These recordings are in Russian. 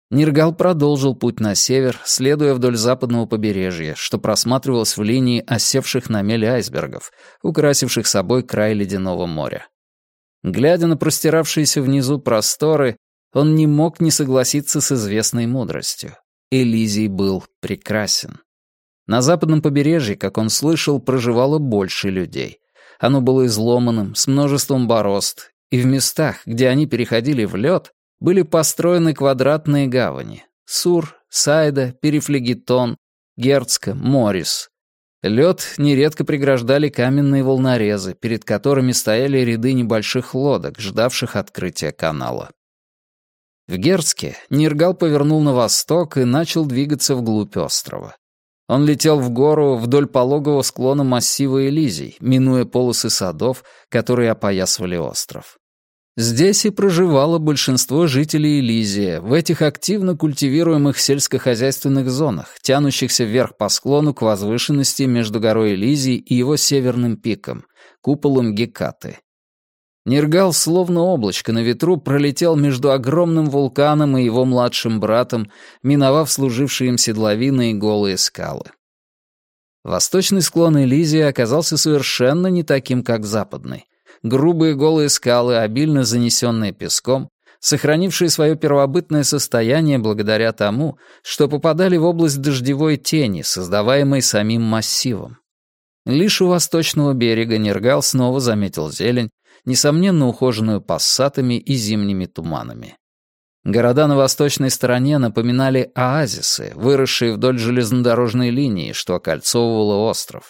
Ниргал продолжил путь на север, следуя вдоль западного побережья, что просматривалось в линии осевших на мели айсбергов, украсивших собой край ледяного моря. Глядя на простиравшиеся внизу просторы, он не мог не согласиться с известной мудростью. Элизий был прекрасен. На западном побережье, как он слышал, проживало больше людей. Оно было изломанным, с множеством борозд, и в местах, где они переходили в лед, были построены квадратные гавани — Сур, Сайда, Перифлегетон, Герцка, Морис. Лед нередко преграждали каменные волнорезы, перед которыми стояли ряды небольших лодок, ждавших открытия канала. В Герцке Ниргал повернул на восток и начал двигаться вглубь острова. Он летел в гору вдоль пологого склона массива Элизий, минуя полосы садов, которые опоясывали остров. Здесь и проживало большинство жителей Элизия, в этих активно культивируемых сельскохозяйственных зонах, тянущихся вверх по склону к возвышенности между горой Элизий и его северным пиком, куполом Гекаты. Ниргал, словно облачко на ветру, пролетел между огромным вулканом и его младшим братом, миновав служившие им седловины и голые скалы. Восточный склон Элизия оказался совершенно не таким, как западный. Грубые голые скалы, обильно занесенные песком, сохранившие свое первобытное состояние благодаря тому, что попадали в область дождевой тени, создаваемой самим массивом. Лишь у восточного берега Ниргал снова заметил зелень, несомненно ухоженную пассатами и зимними туманами. Города на восточной стороне напоминали оазисы, выросшие вдоль железнодорожной линии, что окольцовывало остров.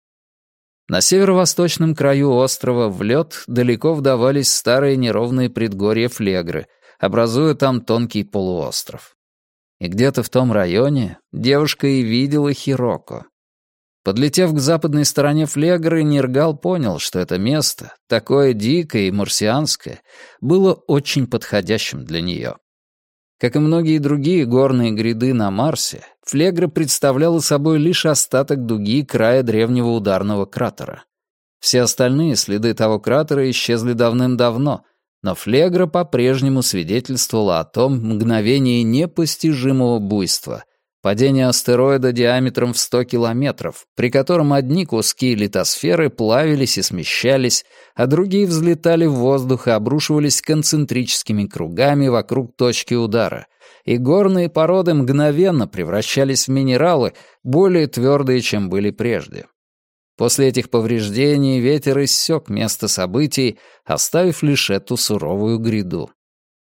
На северо-восточном краю острова в лед далеко вдавались старые неровные предгорья Флегры, образуя там тонкий полуостров. И где-то в том районе девушка и видела Хироко. Подлетев к западной стороне Флегры, Ниргал понял, что это место, такое дикое и марсианское, было очень подходящим для нее. Как и многие другие горные гряды на Марсе, Флегра представляла собой лишь остаток дуги края древнего ударного кратера. Все остальные следы того кратера исчезли давным-давно, но Флегра по-прежнему свидетельствовала о том мгновении непостижимого буйства, падения астероида диаметром в 100 километров, при котором одни куски литосферы плавились и смещались, а другие взлетали в воздух и обрушивались концентрическими кругами вокруг точки удара, и горные породы мгновенно превращались в минералы, более твердые, чем были прежде. После этих повреждений ветер иссек место событий, оставив лишь эту суровую гряду.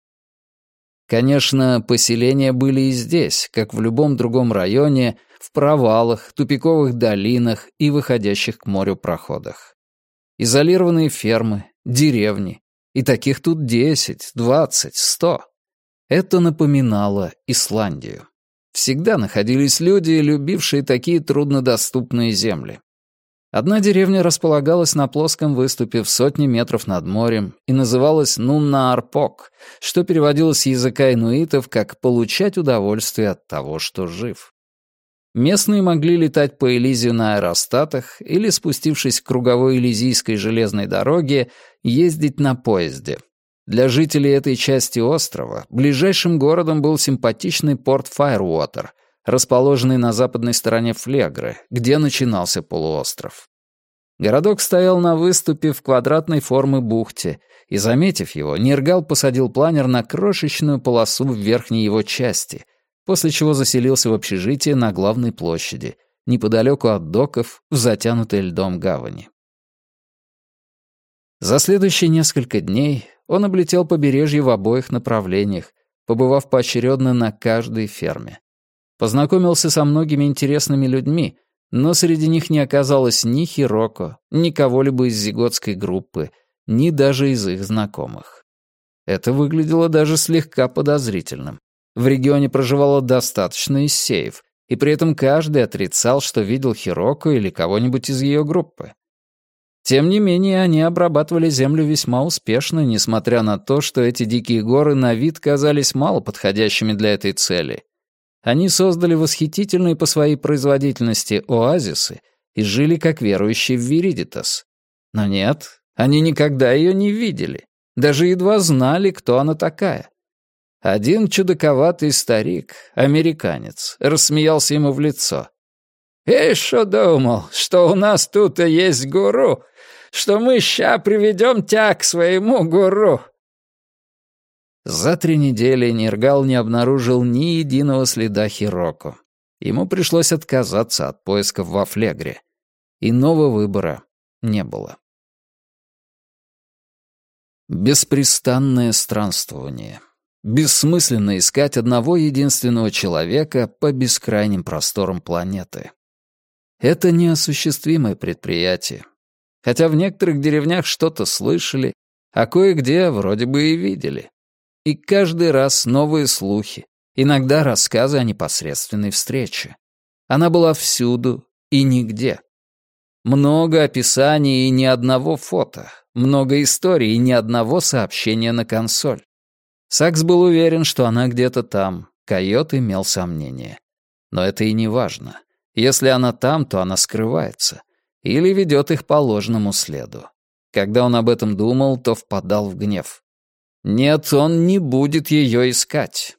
Конечно, поселения были и здесь, как в любом другом районе, в провалах, тупиковых долинах и выходящих к морю проходах. Изолированные фермы, деревни, и таких тут 10, 20, 100. Это напоминало Исландию. Всегда находились люди, любившие такие труднодоступные земли. Одна деревня располагалась на плоском выступе в сотни метров над морем и называлась Нунна-Арпок, что переводилось с языка инуитов как «получать удовольствие от того, что жив». Местные могли летать по Элизию на аэростатах или, спустившись к круговой элизийской железной дороге, ездить на поезде. Для жителей этой части острова ближайшим городом был симпатичный порт Файруотер, расположенный на западной стороне Флегры, где начинался полуостров. Городок стоял на выступе в квадратной формы бухте, и, заметив его, Ниргал посадил планер на крошечную полосу в верхней его части, после чего заселился в общежитие на главной площади, неподалеку от доков, в затянутой льдом гавани. За следующие несколько дней он облетел побережье в обоих направлениях, побывав поочередно на каждой ферме. Познакомился со многими интересными людьми, но среди них не оказалось ни Хироко, ни кого-либо из зиготской группы, ни даже из их знакомых. Это выглядело даже слегка подозрительным. В регионе проживало достаточно иссеев, и при этом каждый отрицал, что видел Хироко или кого-нибудь из ее группы. Тем не менее, они обрабатывали землю весьма успешно, несмотря на то, что эти дикие горы на вид казались мало подходящими для этой цели. Они создали восхитительные по своей производительности оазисы и жили как верующие в Виридитас. Но нет, они никогда ее не видели, даже едва знали, кто она такая. Один чудаковатый старик, американец, рассмеялся ему в лицо. «И что думал, что у нас тут и есть гуру? Что мы ща приведем тебя к своему гуру?» За 3 недели Нергал не обнаружил ни единого следа Хироко. Ему пришлось отказаться от поисков во Флегре. Иного выбора не было. Беспрестанное странствование. Бессмысленно искать одного единственного человека по бескрайним просторам планеты. Это неосуществимое предприятие. Хотя в некоторых деревнях что-то слышали, а кое-где вроде бы и видели. И каждый раз новые слухи, иногда рассказы о непосредственной встрече. Она была всюду и нигде. Много описаний и ни одного фото, много историй и ни одного сообщения на консоль. Сакс был уверен, что она где-то там, Койот имел сомнения. Но это и не важно. Если она там, то она скрывается. Или ведет их по ложному следу. Когда он об этом думал, то впадал в гнев. Нет, он не будет ее искать.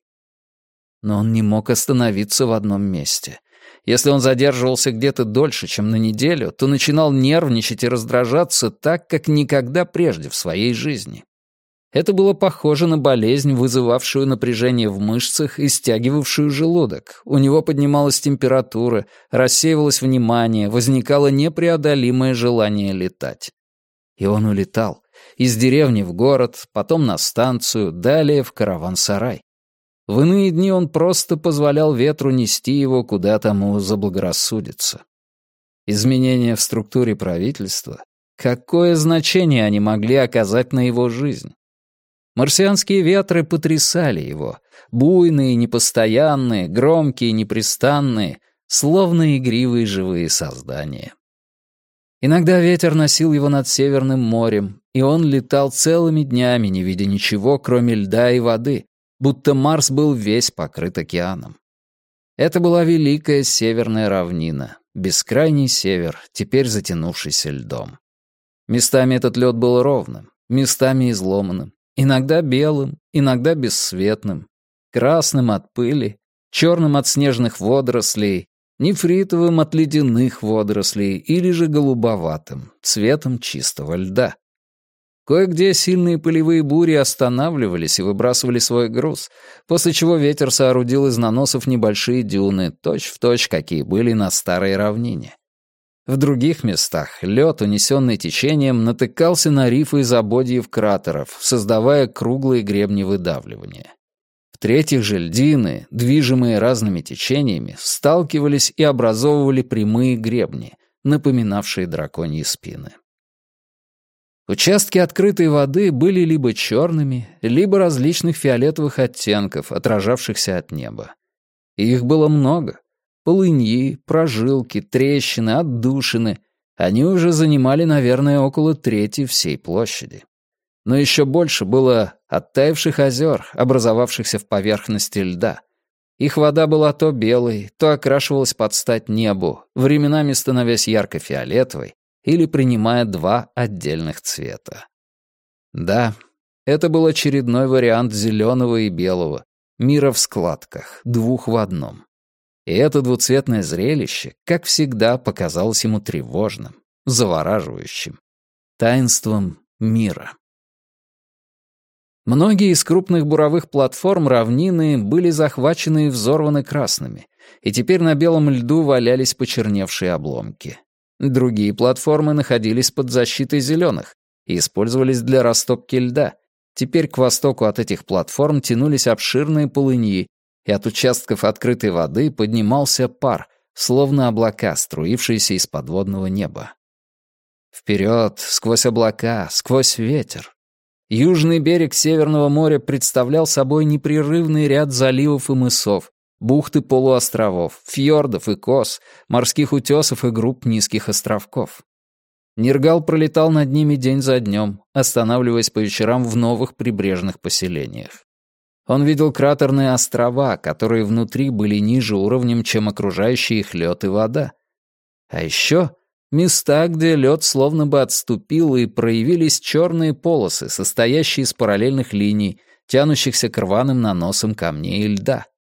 Но он не мог остановиться в одном месте. Если он задерживался где-то дольше, чем на неделю, то начинал нервничать и раздражаться так, как никогда прежде в своей жизни. Это было похоже на болезнь, вызывавшую напряжение в мышцах и стягивавшую желудок. У него поднималась температура, рассеивалось внимание, возникало непреодолимое желание летать. И он улетал. Из деревни в город, потом на станцию, далее в караван-сарай. В иные дни он просто позволял ветру нести его, куда тому заблагорассудится. Изменения в структуре правительства, какое значение они могли оказать на его жизнь? Марсианские ветры потрясали его, буйные, непостоянные, громкие, непрестанные, словно игривые живые создания. Иногда ветер носил его над Северным морем, и он летал целыми днями, не видя ничего, кроме льда и воды, будто Марс был весь покрыт океаном. Это была великая северная равнина, бескрайний север, теперь затянувшийся льдом. Местами этот лед был ровным, местами изломанным, иногда белым, иногда бесцветным, красным от пыли, черным от снежных водорослей, нефритовым от ледяных водорослей или же голубоватым, цветом чистого льда. Кое-где сильные пылевые бури останавливались и выбрасывали свой груз, после чего ветер соорудил из наносов небольшие дюны, точь-в-точь, какие были на старой равнине. В других местах лед, унесенный течением, натыкался на рифы из ободьев кратеров, создавая круглые гребни выдавливания. В-третьих же льдины, движимые разными течениями, сталкивались и образовывали прямые гребни, напоминавшие драконьи спины. Участки открытой воды были либо черными, либо различных фиолетовых оттенков, отражавшихся от неба. И их было много. Полыньи, прожилки, трещины, отдушины. Они уже занимали, наверное, около трети всей площади. Но еще больше было оттаивших озер, образовавшихся в поверхности льда. Их вода была то белой, то окрашивалась под стать небу, временами становясь ярко-фиолетовой или принимая 2 отдельных цвета. Да, это был очередной вариант зеленого и белого, мира в складках, 2 в одном. И это двуцветное зрелище, как всегда, показалось ему тревожным, завораживающим, таинством мира. Многие из крупных буровых платформ равнины были захвачены и взорваны красными, и теперь на белом льду валялись почерневшие обломки. Другие платформы находились под защитой зеленых и использовались для растопки льда. Теперь к востоку от этих платформ тянулись обширные полыньи, и от участков открытой воды поднимался пар, словно облака, струившиеся из подводного неба. Вперед, сквозь облака, сквозь ветер. Южный берег Северного моря представлял собой непрерывный ряд заливов и мысов, бухты полуостровов, фьордов и кос, морских утесов и групп низких островков. Нергал пролетал над ними день за днем, останавливаясь по вечерам в новых прибрежных поселениях. Он видел кратерные острова, которые внутри были ниже уровнем, чем окружающий их лед и вода. А еще места, где лед словно бы отступил, и проявились черные полосы, состоящие из параллельных линий, тянущихся к рваным наносам камней и льда.